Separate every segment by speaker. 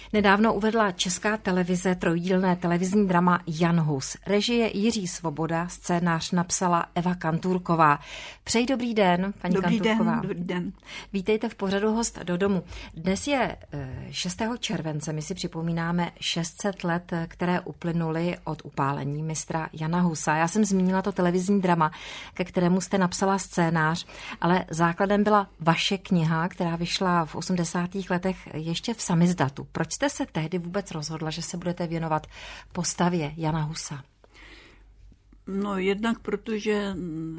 Speaker 1: Nedávno uvedla Česká televize trojdílné televizní drama Jan Hus. Režie Jiří Svoboda, scénář napsala Eva Kantůrková. Přeji dobrý den, paní Kantůrková.
Speaker 2: Dobrý den.
Speaker 1: Vítejte v pořadu Host do domu. Dnes je 6. července, my si připomínáme 600 let, které uplynuly od upálení mistra Jana Husa. Já jsem zmínila to televizní drama, ke kterému jste napsala scénář, ale základem byla vaše kniha, která vyšla v 80. letech ještě v samizdatu. Proč jste se tehdy vůbec rozhodla, že se budete věnovat postavě Jana Husa?
Speaker 2: No jednak protože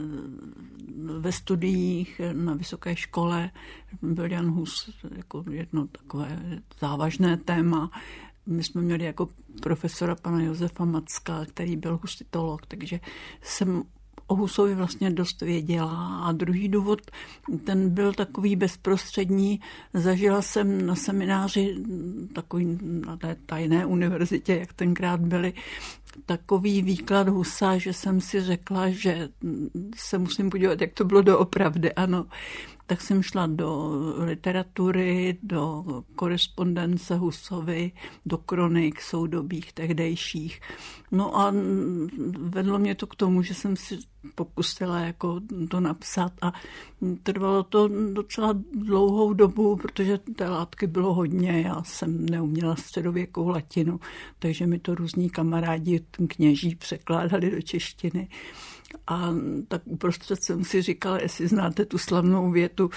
Speaker 2: ve studiích na vysoké škole byl Jan Hus jako jedno takové závažné téma. My jsme měli jako profesora pana Josefa Macka, který byl husitolog, takže jsem o Husovi vlastně dost věděla. A druhý důvod, ten byl takový bezprostřední. Zažila jsem na semináři takový na té tajné univerzitě, jak tenkrát byly, takový výklad Husa, že jsem si řekla, že se musím podívat, jak to bylo doopravdy. Ano, tak jsem šla do literatury, do korespondence Husovi, do kronik soudobých tehdejších. No a vedlo mě to k tomu, že jsem si pokusila jako to napsat a trvalo to docela dlouhou dobu, protože té látky bylo hodně, já jsem neuměla středověkou latinu, takže mi to různí kamarádi kněží překládali do češtiny. A tak uprostřed jsem si říkala, jestli znáte tu slavnou větu,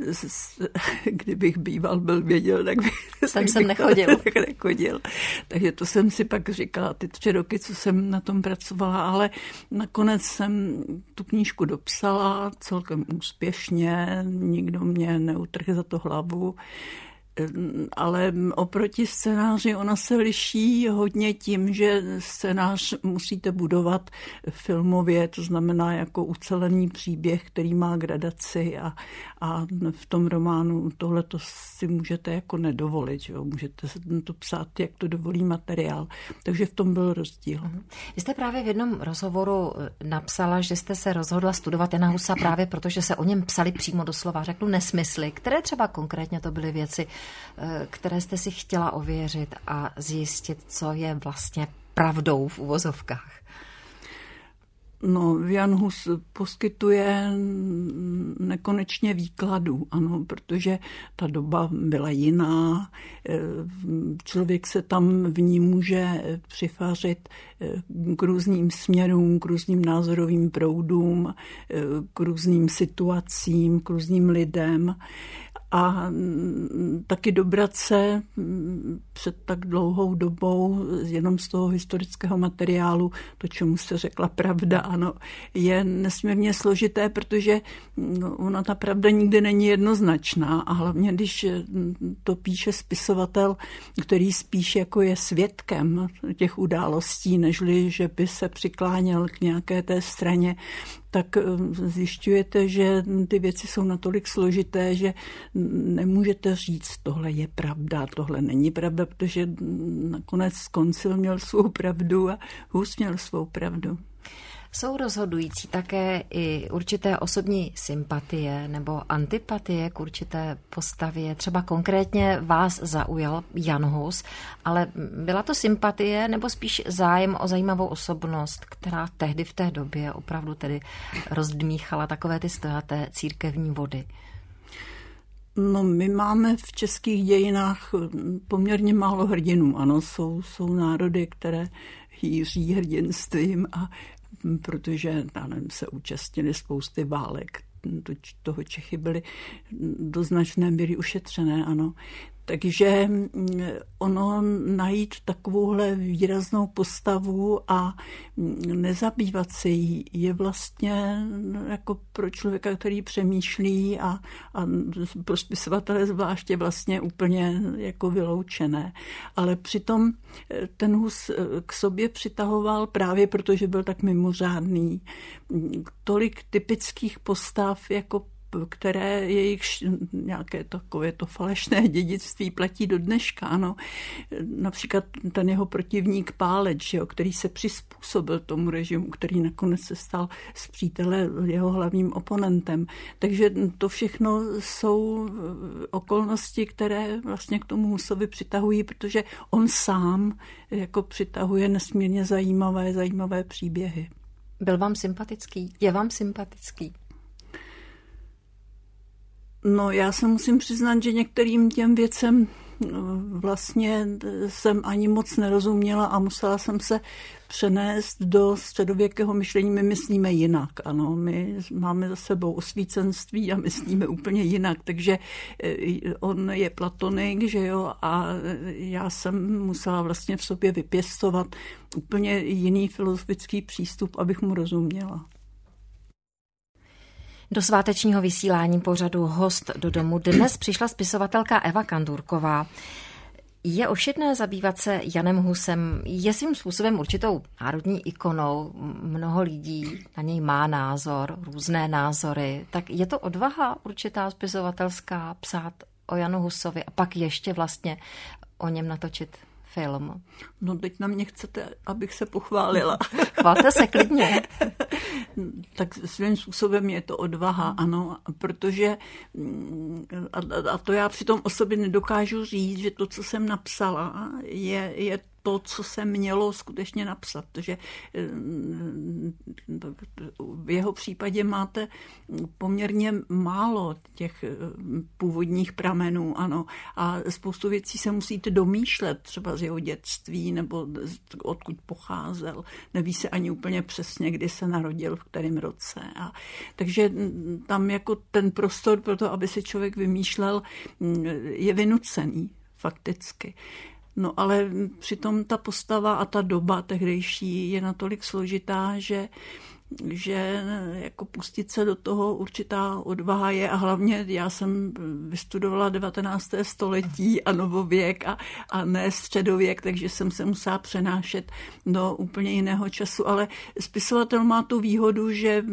Speaker 2: kdybych býval byl věděl, tak bych
Speaker 1: jsem
Speaker 2: nechodil. Takže to jsem si pak říkala ty 3 roky, co jsem na tom pracovala, ale nakonec jsem tu knížku dopsala celkem úspěšně, nikdo mě neutrhl za to hlavu. Ale oproti scénáři ona se liší hodně tím, že scénář musíte budovat filmově, to znamená jako ucelený příběh, který má gradaci a v tom románu tohle to si můžete jako nedovolit, že jo? Můžete to psát, jak to dovolí materiál. Takže v tom byl rozdíl.
Speaker 1: Vy jste právě v jednom rozhovoru napsala, že jste se rozhodla studovat Jana Husa právě proto, že se o něm psali přímo doslova, řeknu nesmysly. Které třeba konkrétně to byly věci, které jste si chtěla ověřit a zjistit, co je vlastně pravdou v uvozovkách?
Speaker 2: No, Jan Hus poskytuje nekonečně výkladů, ano, protože ta doba byla jiná. Člověk se tam v ní může přifařit k různým směrům, k různým názorovým proudům, k různým situacím, k různým lidem. A taky dobrat se před tak dlouhou dobou jenom z toho historického materiálu, to, čemu se řekla pravda, ano, je nesmírně složité, protože ona ta pravda nikdy není jednoznačná a hlavně, když to píše spisovatel, který spíš jako je svědkem těch událostí, nežli, že by se přikláněl k nějaké té straně, tak zjišťujete, že ty věci jsou natolik složité, že nemůžete říct, tohle je pravda, tohle není pravda, protože nakonec Koncil měl svou pravdu a Hus měl svou pravdu.
Speaker 1: Jsou rozhodující také i určité osobní sympatie nebo antipatie k určité postavě. Třeba konkrétně vás zaujal Jan Hus, ale byla to sympatie nebo spíš zájem o zajímavou osobnost, která tehdy v té době opravdu tedy rozdmíchala takové ty stojaté církevní vody?
Speaker 2: No, my máme v českých dějinách poměrně málo hrdinů. Ano, jsou národy, které hýří hrdinstvím a protože se účastnili spousty válek. Toho Čechy byly do značné míry ušetřené, ano. Takže ono najít takovouhle výraznou postavu a nezabývat se jí je vlastně jako pro člověka, který přemýšlí a pro spisovatele zvláště vlastně úplně jako vyloučené. Ale přitom ten Hus k sobě přitahoval právě protože byl tak mimořádný tolik typických postav jako které jejich nějaké takové to falešné dědictví platí do dneška. Ano. Například ten jeho protivník Páleč, který se přizpůsobil tomu režimu, který nakonec se stal z přítele jeho hlavním oponentem. Takže to všechno jsou okolnosti, které vlastně k tomu Husovi přitahují, protože on sám jako přitahuje nesmírně zajímavé příběhy.
Speaker 1: Byl vám sympatický? Je vám sympatický?
Speaker 2: No, já se musím přiznat, že některým těm věcem vlastně jsem ani moc nerozuměla a musela jsem se přenést do středověkého myšlení. My myslíme jinak, ano. My máme za sebou osvícenství a myslíme úplně jinak. Takže on je platonik, že jo, a já jsem musela vlastně v sobě vypěstovat úplně jiný filozofický přístup, abych mu rozuměla.
Speaker 1: Do svátečního vysílání pořadu Host do domu dnes přišla spisovatelka Eva Kandůrková. Je ošidné zabývat se Janem Husem, je svým způsobem určitou národní ikonou, mnoho lidí na něj má názor, různé názory, tak je to odvaha určitá spisovatelská psát o Janu Husovi a pak ještě vlastně o něm natočit film?
Speaker 2: No teď na mě chcete, abych se pochválila.
Speaker 1: Chválte se klidně.
Speaker 2: Tak svým způsobem je to odvaha, ano, protože a to já přitom o sobě nedokážu říct, že to, co jsem napsala, je to, co se mělo skutečně napsat. Protože v jeho případě máte poměrně málo těch původních pramenů, ano, a spoustu věcí se musíte domýšlet, třeba z jeho dětství, nebo odkud pocházel. Neví se ani úplně přesně, kdy se narodil, v kterém roce. Takže tam jako ten prostor pro to, aby si člověk vymýšlel, je vynucený fakticky. No ale přitom ta postava a ta doba tehdejší je natolik složitá, že jako pustit se do toho určitá odvaha je a hlavně já jsem vystudovala 19. století a novověk a ne středověk, takže jsem se musela přenášet do úplně jiného času, ale spisovatel má tu výhodu, že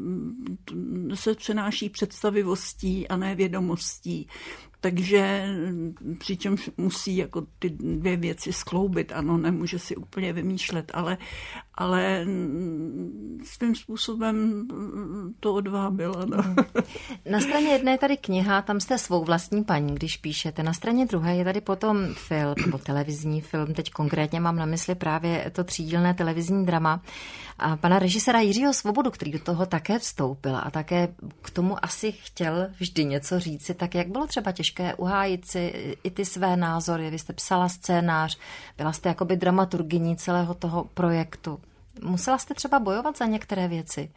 Speaker 2: se přenáší představivostí a ne vědomostí. Takže přičemž musí jako ty dvě věci skloubit, ano, nemůže si úplně vymýšlet, ale svým způsobem to odvaha byla. No.
Speaker 1: Na straně jedné je tady kniha, tam jste svou vlastní paní, když píšete. Na straně druhé je tady potom film, nebo televizní film, teď konkrétně mám na mysli právě to třídílné televizní drama a pana režiséra Jiřího Svobodu, který do toho také vstoupil a také k tomu asi chtěl vždy něco říci. Tak jak bylo třeba těžké uhájit si i ty své názory? Vy jste psala scénář, byla jste jakoby dramaturgyní celého toho projektu. Musela jste třeba bojovat za některé věci?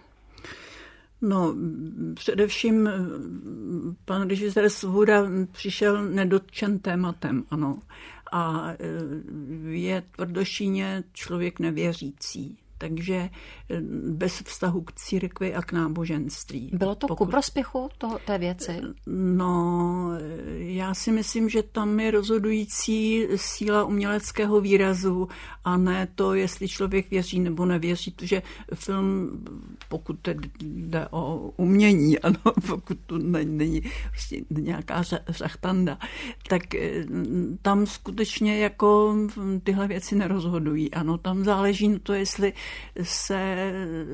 Speaker 2: No, především pan režisér Svoboda přišel nedotčen tématem, ano. A je tvrdošíně člověk nevěřící. Takže bez vztahu k církvi a k náboženství.
Speaker 1: Bylo to ku prospěchu té věci?
Speaker 2: No, já si myslím, že tam je rozhodující síla uměleckého výrazu a ne to, jestli člověk věří nebo nevěří, protože film, pokud jde o umění, ano, pokud to není prostě nějaká řachtanda, tak tam skutečně jako tyhle věci nerozhodují. Ano, tam záleží na to, jestli se,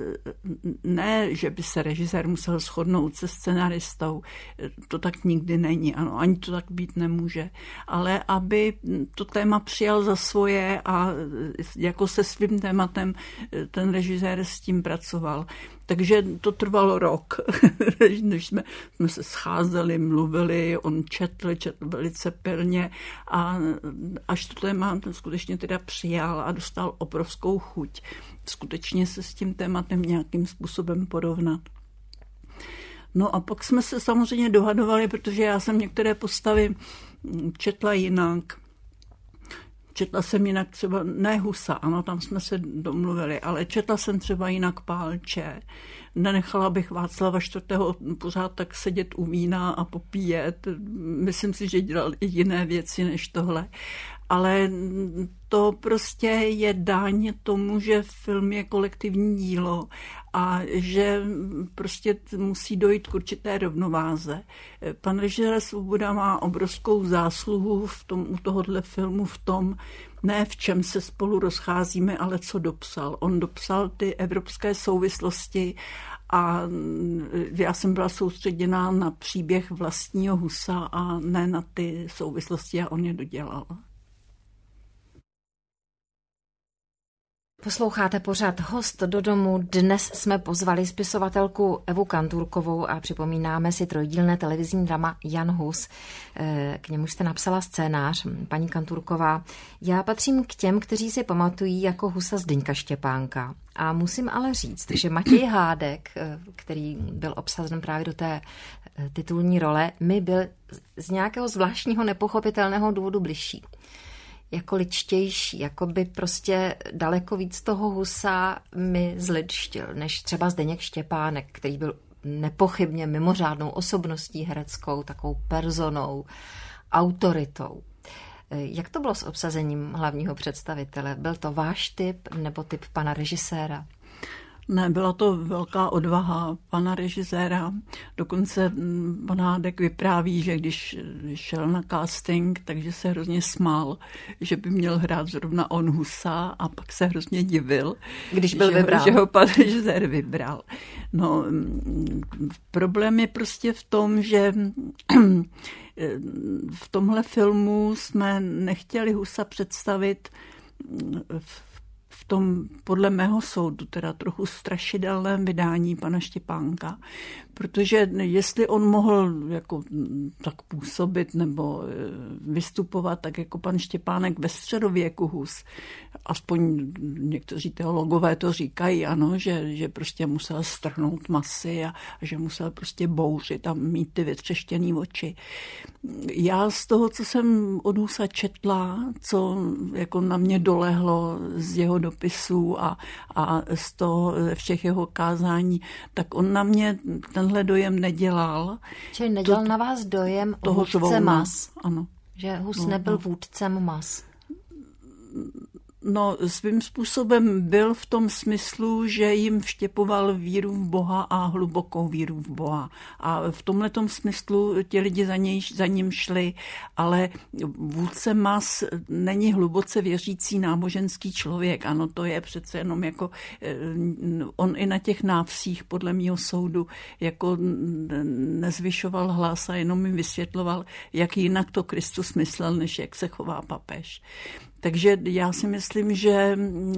Speaker 2: ne, že by se režisér musel shodnout se scenaristou, to tak nikdy není, ano, ani to tak být nemůže, ale aby to téma přijal za svoje a jako se svým tématem ten režisér s tím pracoval. Takže to trvalo rok, než jsme se scházeli, mluvili, on četl velice pilně a až to téma skutečně teda přijal a dostal obrovskou chuť skutečně se s tím tématem nějakým způsobem porovnat. No a pak jsme se samozřejmě dohadovali, protože já jsem některé postavy četla jinak. Četla jsem jinak třeba, ne Husa, ano, tam jsme se domluvili, ale četla jsem třeba jinak Pálče. Nenechala bych Václava IV. Pořád tak sedět u vína a popíjet. Myslím si, že dělal i jiné věci než tohle. ale to prostě je daň tomu, že film je kolektivní dílo a že prostě musí dojít k určité rovnováze. Pan režisér Svoboda má obrovskou zásluhu u tohohle filmu v tom, ne v čem se spolu rozcházíme, ale co dopsal. On dopsal ty evropské souvislosti a já jsem byla soustředěná na příběh vlastního Husa a ne na ty souvislosti a on je dodělal.
Speaker 1: Posloucháte pořad Host do domu. Dnes jsme pozvali spisovatelku Evu Kantůrkovou a připomínáme si trojdílné televizní drama Jan Hus. K němu jste napsala scénář, paní Kantůrková. Já patřím k těm, kteří si pamatují jako Husa Zdeňka Štěpánka. A musím ale říct, že Matěj Hádek, který byl obsazen právě do té titulní role, mi byl z nějakého zvláštního nepochopitelného důvodu bližší. Jako ličtější, jako by prostě daleko víc toho Husa mi zlidštil, než třeba Zdeněk Štěpánek, který byl nepochybně mimořádnou osobností hereckou, takovou personou, autoritou. Jak to bylo s obsazením hlavního představitele? Byl to váš typ nebo typ pana režiséra?
Speaker 2: Ne, byla to velká odvaha pana režiséra. Dokonce pan Hádek vypráví, že když šel na casting, takže se hrozně smál, že by měl hrát zrovna on Husa a pak se hrozně divil,
Speaker 1: když byl vybrán.
Speaker 2: Že ho pan režisér vybral. No, problém je prostě v tom, že v tomhle filmu jsme nechtěli Husa představit v tom, podle mého soudu, teda trochu strašidelném vydání pana Štěpánka, protože jestli on mohl jako tak působit nebo vystupovat tak jako pan Štěpánek ve středověku Hus, aspoň někteří teologové to říkají, ano, že prostě musel strhnout masy a že musel prostě bouřit a mít ty vytřeštěný oči. Já z toho, co jsem od Husa četla, co jako na mě dolehlo z jeho dopisů a z toho všech jeho kázání, tak on na mě tenhle dojem nedělal.
Speaker 1: Čili nedělal na vás dojem vůdce mas?
Speaker 2: Ano.
Speaker 1: Že Hus nebyl vůdcem mas?
Speaker 2: No, svým způsobem byl v tom smyslu, že jim vštěpoval víru v Boha a hlubokou víru v Boha. A v tomhletom smyslu ti lidi za ním šli, ale vůdce mas není hluboce věřící náboženský člověk. Ano, to je přece jenom jako on i na těch návsích, podle mého soudu, jako nezvyšoval hlas a jenom jim vysvětloval, jak jinak to Kristus myslel, než jak se chová papež. Takže já si myslím, že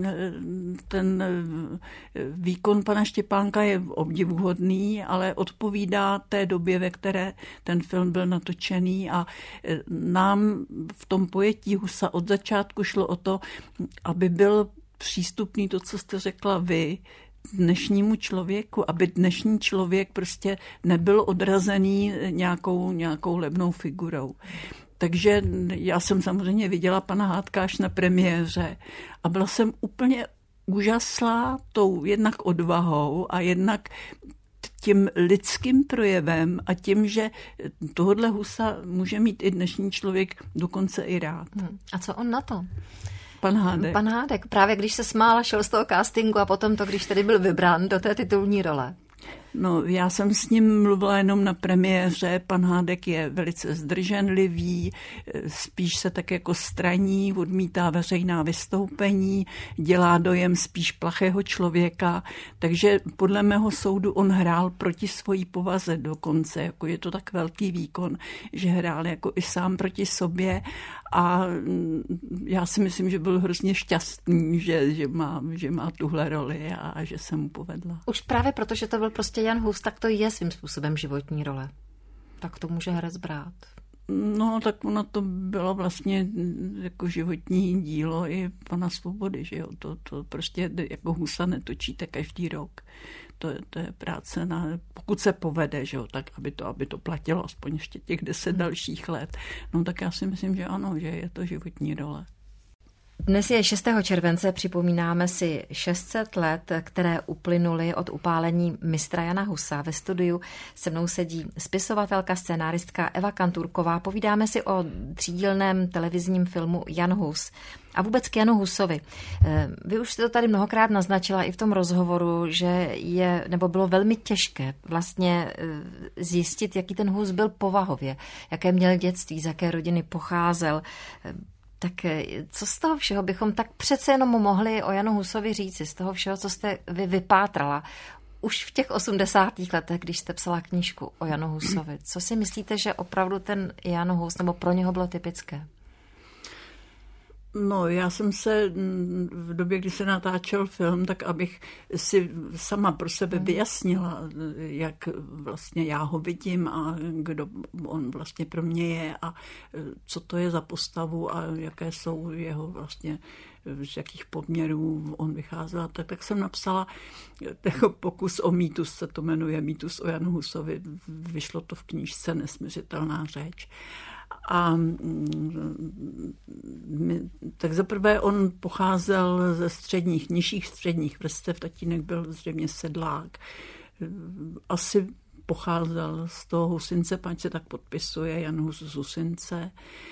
Speaker 2: ten výkon pana Štěpánka je obdivuhodný, ale odpovídá té době, ve které ten film byl natočený a nám v tom pojetí Husa od začátku šlo o to, aby byl přístupný to, co jste řekla vy, dnešnímu člověku, aby dnešní člověk prostě nebyl odrazený nějakou levnou figurou. Takže já jsem samozřejmě viděla pana Hádka až na premiéře a byla jsem úplně úžaslá tou jednak odvahou a jednak tím lidským projevem a tím, že tohodle Husa může mít i dnešní člověk dokonce i rád.
Speaker 1: A co on na to?
Speaker 2: Pan Hádek.
Speaker 1: Pan Hádek, právě když se smál, šel z toho castingu a potom to, když tedy byl vybrán do té titulní role.
Speaker 2: No, já jsem s ním mluvila jenom na premiéře. Pan Hádek je velice zdrženlivý, spíš se tak jako straní, odmítá veřejná vystoupení, dělá dojem spíš plachého člověka, takže podle mého soudu on hrál proti svojí povaze dokonce, jako je to tak velký výkon, že hrál jako i sám proti sobě a já si myslím, že byl hrozně šťastný, že má tuhle roli a že se mu povedla.
Speaker 1: Už právě proto, že to byl prostě Jan Hus, tak to je svým způsobem životní role. Tak to může herec brát.
Speaker 2: No, tak ono to bylo vlastně jako životní dílo i pana Svobody, že jo. To prostě jako Husa netočíte každý rok. To je práce pokud se povede, že jo, tak aby to platilo aspoň ještě těch 10 dalších let. No tak já si myslím, že ano, že je to životní role.
Speaker 1: Dnes je 6. července, připomínáme si 600 let, které uplynuly od upálení mistra Jana Husa. Ve studiu se mnou sedí spisovatelka, scénáristka Eva Kanturková. Povídáme si o třídílném televizním filmu Jan Hus. A vůbec k Janu Husovi. Vy už jste to tady mnohokrát naznačila i v tom rozhovoru, že bylo velmi těžké vlastně zjistit, jaký ten Hus byl povahově, jaké měl dětství, z jaké rodiny pocházel. Tak co z toho všeho bychom tak přece jenom mohli o Janu Husovi říci, z toho všeho, co jste vy vypátrala už v těch 80. letech, když jste psala knížku o Janu Husovi? Co si myslíte, že opravdu ten Jan Hus, nebo pro něho bylo typické?
Speaker 2: No, já jsem se v době, kdy se natáčel film, tak abych si sama pro sebe vyjasnila, jak vlastně já ho vidím a kdo on vlastně pro mě je a co to je za postavu a jaké jsou jeho vlastně, z jakých poměrů on vycházel. Tak jsem napsala jako pokus o mýtus, se to jmenuje Mýtus o Janu Husovi. Vyšlo to v knížce Nesmiřitelná řeč. A tak zaprvé on pocházel ze nižších středních vrstev, tatínek byl zřejmě sedlák. Asi pocházel z toho Husince, pač se tak podpisuje, Jan Hus z Husince.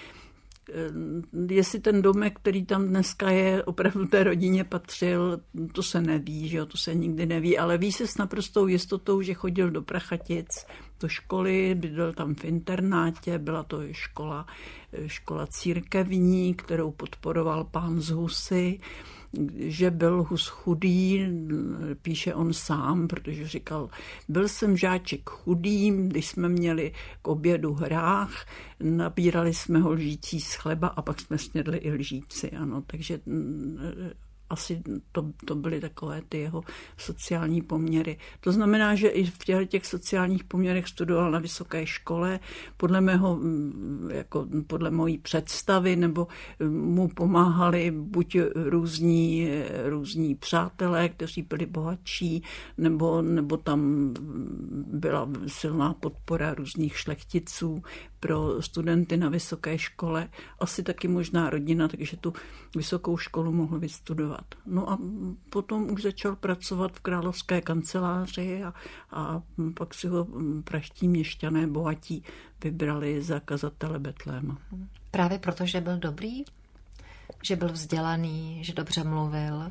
Speaker 2: Jestli ten domek, který tam dneska je, opravdu té rodině patřil, to se neví, že jo, to se nikdy neví, ale ví se s naprostou jistotou, že chodil do Prachatic, do školy, bydlel tam v internátě, byla to škola církevní, kterou podporoval pán z Husy, že byl Hus chudý, píše on sám, protože říkal, byl jsem žáček chudý, když jsme měli k obědu hrách, nabírali jsme ho lžící z chleba a pak jsme snědli i lžíci, ano, takže asi to byly takové ty jeho sociální poměry. To znamená, že i v těch sociálních poměrech studoval na vysoké škole, podle mojí představy, nebo mu pomáhali buď různí přátelé, kteří byli bohatší, nebo tam byla silná podpora různých šlechticů pro studenty na vysoké škole. Asi taky možná rodina, takže tu vysokou školu mohl vystudovat. No a potom už začal pracovat v královské kanceláři a pak si ho praští měšťané bohatí vybrali za kazatele Betléma.
Speaker 1: Právě proto, že byl dobrý? Že byl vzdělaný, že dobře mluvil?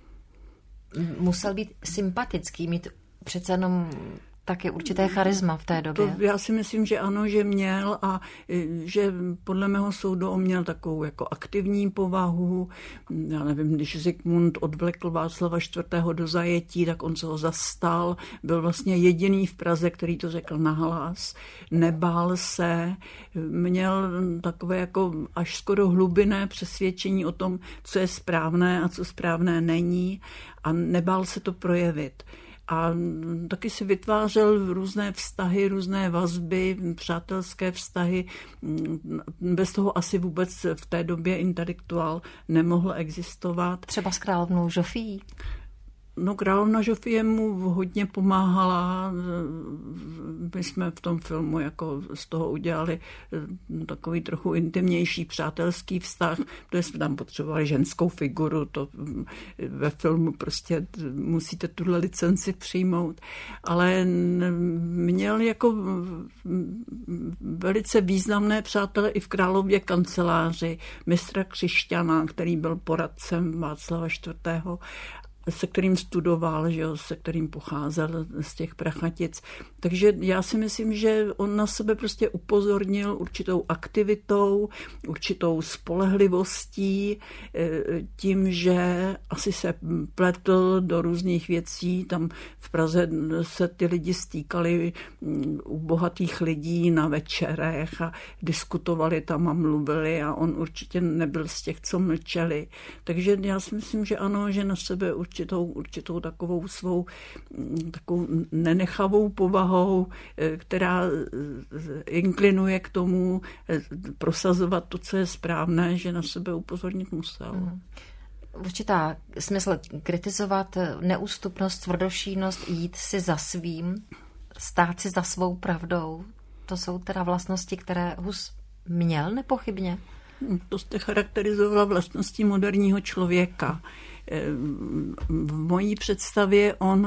Speaker 1: Musel být sympatický, mít přece jenom taky určité charisma v té době.
Speaker 2: Já si myslím, že ano, že měl a že podle mého soudu on měl takovou jako aktivní povahu. Já nevím, když Zikmund odvlekl Václava IV. Do zajetí, tak on se ho zastal. Byl vlastně jediný v Praze, který to řekl nahlas. Nebál se. Měl takové jako až skoro hlubinné přesvědčení o tom, co je správné a co správné není. A nebál se to projevit. A taky si vytvářel různé vztahy, různé vazby, přátelské vztahy. Bez toho asi vůbec v té době intelektuál nemohl existovat.
Speaker 1: Třeba s královnou Žofí?
Speaker 2: No, královna Žofie mu hodně pomáhala. My jsme v tom filmu jako z toho udělali takový trochu intimnější přátelský vztah, protože jsme tam potřebovali ženskou figuru, to ve filmu prostě musíte tuhle licenci přijmout, ale měl jako velice významné přátele i v králově kanceláři, mistra Křišťana, který byl poradcem Václava IV., se kterým studoval, že jo, se kterým pocházel z těch Prachatic. Takže já si myslím, že on na sebe prostě upozornil určitou aktivitou, určitou spolehlivostí, tím, že asi se pletl do různých věcí. Tam v Praze se ty lidi stýkali u bohatých lidí na večerech a diskutovali tam a mluvili a on určitě nebyl z těch, co mlčeli. Takže já si myslím, že ano, že na sebe určitou takovou svou takovou nenechavou povahou, která inklinuje k tomu prosazovat to, co je správné, že na sebe upozornit musel.
Speaker 1: Určitá smysl kritizovat neústupnost, tvrdošíjnost, jít si za svým, stát si za svou pravdou. To jsou teda vlastnosti, které Hus měl nepochybně?
Speaker 2: To jste charakterizovala vlastnosti moderního člověka. V mojí představě on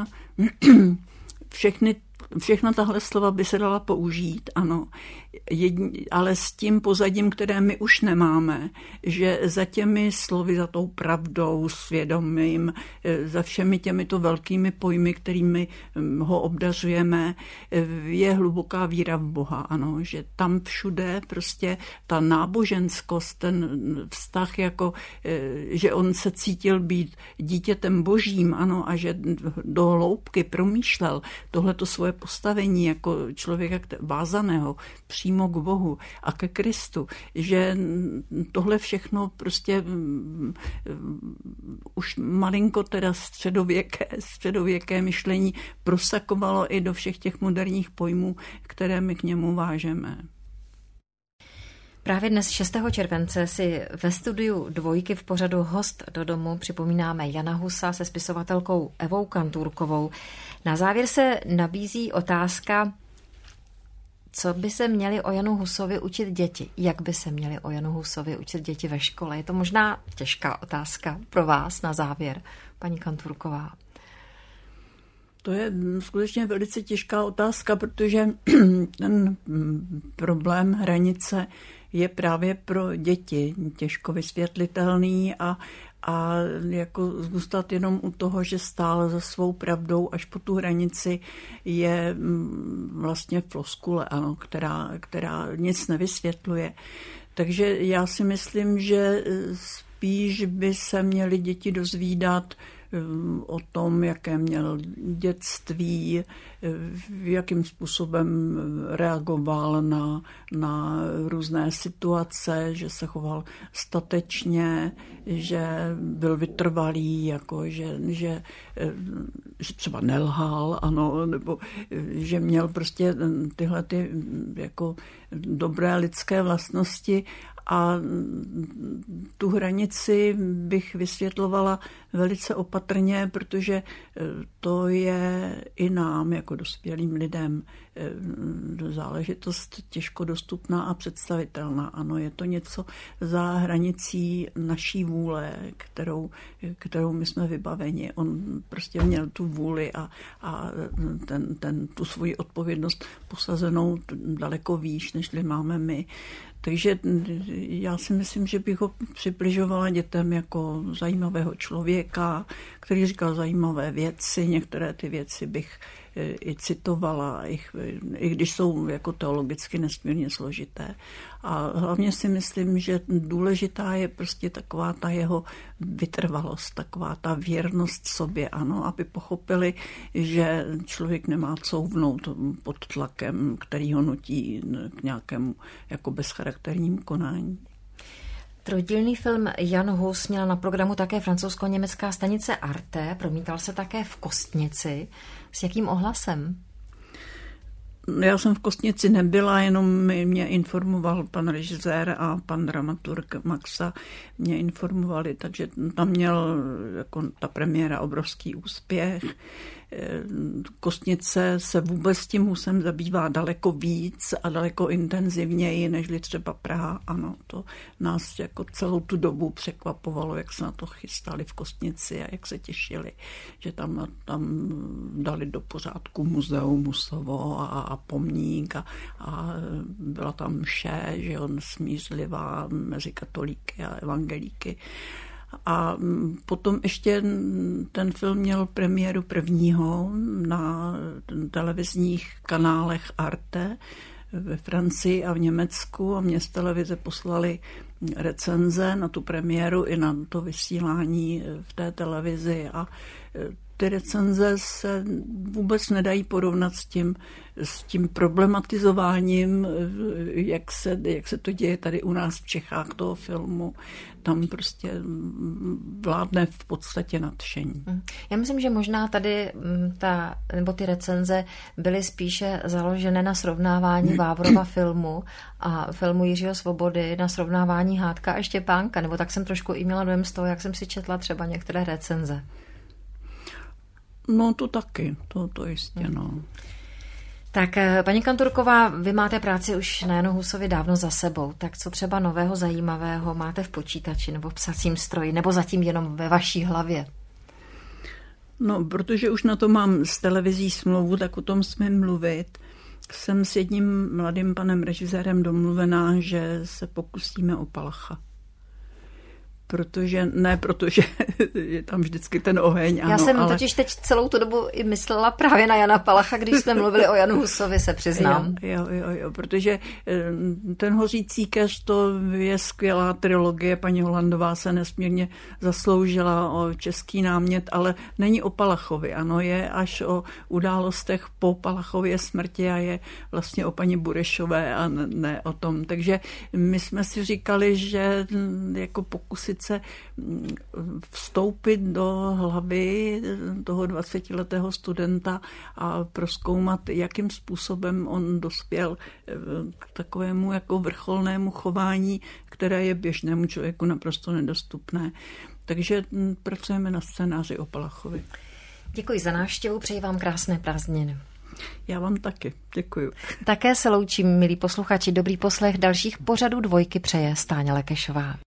Speaker 2: všechna tahle slova by se dala použít, ano, ale s tím pozadím, které my už nemáme, že za těmi slovy, za tou pravdou, svědomím, za všemi těmito velkými pojmy, kterými ho obdařujeme, je hluboká víra v Boha, ano, že tam všude prostě ta náboženskost, ten vztah, jako, že on se cítil být dítětem božím, ano, a že do hloubky promýšlel tohleto svoje postavení jako člověka vázaného přímo k Bohu a ke Kristu, že tohle všechno prostě už malinko teda středověké myšlení prosakovalo i do všech těch moderních pojmů, které my k němu vážeme.
Speaker 1: Právě dnes 6. července si ve studiu Dvojky v pořadu Host do domu připomínáme Jana Husa se spisovatelkou Evou Kantůrkovou. Na závěr se nabízí otázka, co by se měli o Janu Husovi učit děti? Jak by se měli o Janu Husovi učit děti ve škole? Je to možná těžká otázka pro vás na závěr, paní Kantůrková.
Speaker 2: To je skutečně velice těžká otázka, protože ten problém hranice je právě pro děti těžko vysvětlitelný a jako zůstat jenom u toho, že stál za svou pravdou až po tu hranici, je vlastně floskule, ano, která nic nevysvětluje. Takže já si myslím, že spíš by se měly děti dozvídat o tom, jaké měl dětství, jakým způsobem reagoval na různé situace, že se choval statečně, že byl vytrvalý, jako že třeba nelhal, ano, nebo že měl prostě tyhle jako dobré lidské vlastnosti. A tu hranici bych vysvětlovala velice opatrně, protože to je i nám, jako dospělým lidem, záležitost těžko dostupná a představitelná. Ano, je to něco za hranicí naší vůle, kterou my jsme vybaveni. On prostě měl tu vůli a tu svoji odpovědnost posazenou daleko výš, nežli máme my. Takže já si myslím, že bych ho přibližovala dětem jako zajímavého člověka, který říkal zajímavé věci. Některé ty věci bych i citovala, i když jsou jako teologicky nesmírně složité. A hlavně si myslím, že důležitá je prostě taková ta jeho vytrvalost, taková ta věrnost sobě, ano, aby pochopili, že člověk nemá couvnout pod tlakem, který ho nutí k nějakému jako bezcharakternímu konání.
Speaker 1: Trojdílný film Jan Hus měl na programu také francouzsko-německá stanice Arte, promítal se také v Kostnici. S jakým ohlasem?
Speaker 2: Já jsem v Kostnici nebyla, jenom mě informoval pan režisér a pan dramaturg Maxa mě informovali, takže tam měl jako ta premiéra obrovský úspěch. Kostnice se vůbec tím Husem zabývá daleko víc a daleko intenzivněji, nežli třeba Praha. Ano, to nás jako celou tu dobu překvapovalo, jak se na to chystali v Kostnici a jak se těšili, že tam dali do pořádku muzeum Husovo a pomník a byla tam mše, že on smířlivá mezi katolíky a evangelíky. A potom ještě ten film měl premiéru prvního na televizních kanálech Arte ve Francii a v Německu a mě z televize poslali recenze na tu premiéru i na to vysílání v té televizi a ty recenze se vůbec nedají porovnat s tím problematizováním, jak se to děje tady u nás v Čechách toho filmu. Tam prostě vládne v podstatě nadšení.
Speaker 1: Já myslím, že možná tady ty recenze byly spíše založené na srovnávání Vávorova filmu a filmu Jiřího Svobody, na srovnávání Hádka a Štěpánka, nebo tak jsem trošku i měla dojem z toho, jak jsem si četla třeba některé recenze.
Speaker 2: No to taky, to jistě, no.
Speaker 1: Tak, paní Kantorková, vy máte práci už na Janu Husovi dávno za sebou, tak co třeba nového zajímavého máte v počítači nebo v psacím stroji, nebo zatím jenom ve vaší hlavě?
Speaker 2: No, protože už na to mám s televizí smlouvu, tak o tom smím mluvit. Jsem s jedním mladým panem režisérem domluvená, že se pokusíme o Palacha. Protože je tam vždycky ten oheň.
Speaker 1: Já jsem totiž teď celou tu dobu i myslela právě na Jana Palacha, když jsme mluvili o Janu Husovi, se přiznám.
Speaker 2: Jo, protože ten Hořící keř, to je skvělá trilogie, paní Holandová se nesmírně zasloužila o český námět, ale není o Palachovi, ano, je až o událostech po Palachově smrti a je vlastně o paní Burešové a ne o tom. Takže my jsme si říkali, že jako pokusit se vstoupit do hlavy toho 20letého studenta a prozkoumat, jakým způsobem on dospěl k takovému jako vrcholnému chování, které je běžnému člověku naprosto nedostupné. Takže pracujeme na scénáři o Palachovi.
Speaker 1: Děkuji za návštěvu, přeji vám krásné prázdniny.
Speaker 2: Já vám taky, děkuji.
Speaker 1: Také se loučím, milí posluchači, dobrý poslech dalších pořadů Dvojky přeje Stáňa Lekešová.